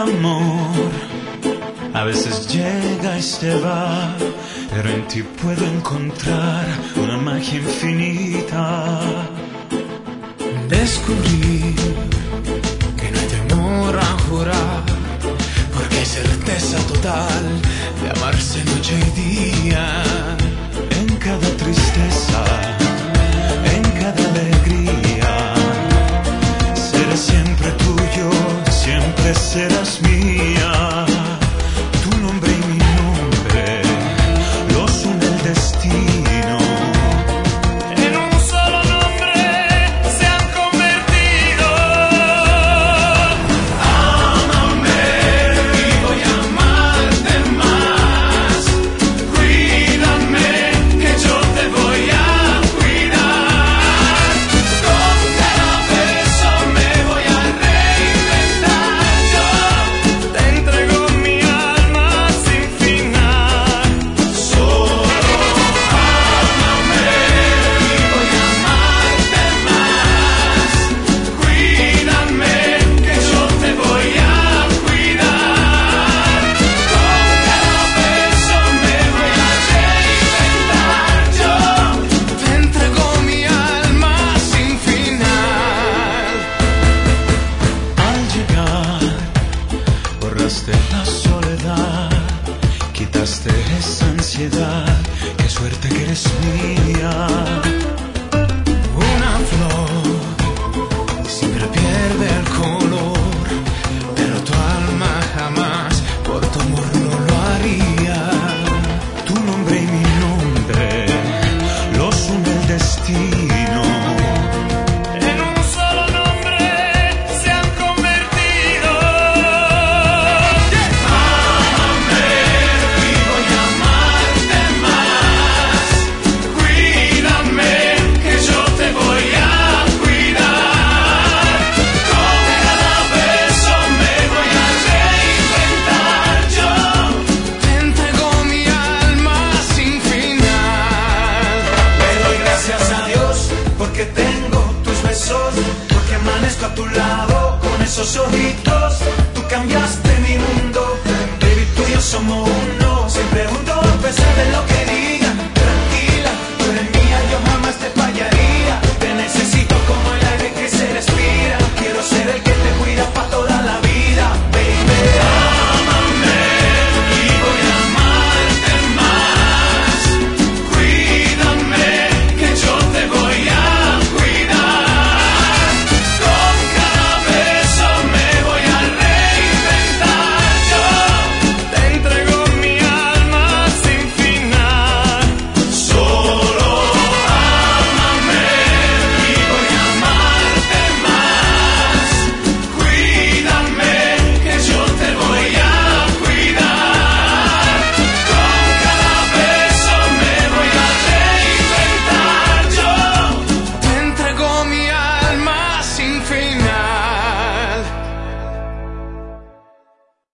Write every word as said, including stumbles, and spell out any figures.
amor a veces llega y se va, pero en ti puedo encontrar una magia infinita. Descubrí que no hay temor a jurar, porque hay certeza total de amarse noche y día. En cada tristeza, en cada alegría, seré siempre tuyo, siempre serás mía. Tu nombre y mi nombre los une el destino. En un solo nombre se han convertido. Ámame y voy a amarte más. Cuídame que yo te voy a cuidar. Con cada beso me voy a reinventar. Yo te entrego mi alma sin final. Solo ámame y voy a amarte más. Cuídame que yo te voy a cuidar. Con cada beso me voy a reinventar. Yo te entrego mi alma sin final. Al llegar, borraste la soledad, quitaste esa ansiedad, qué suerte que eres mía. Una flor siempre pierde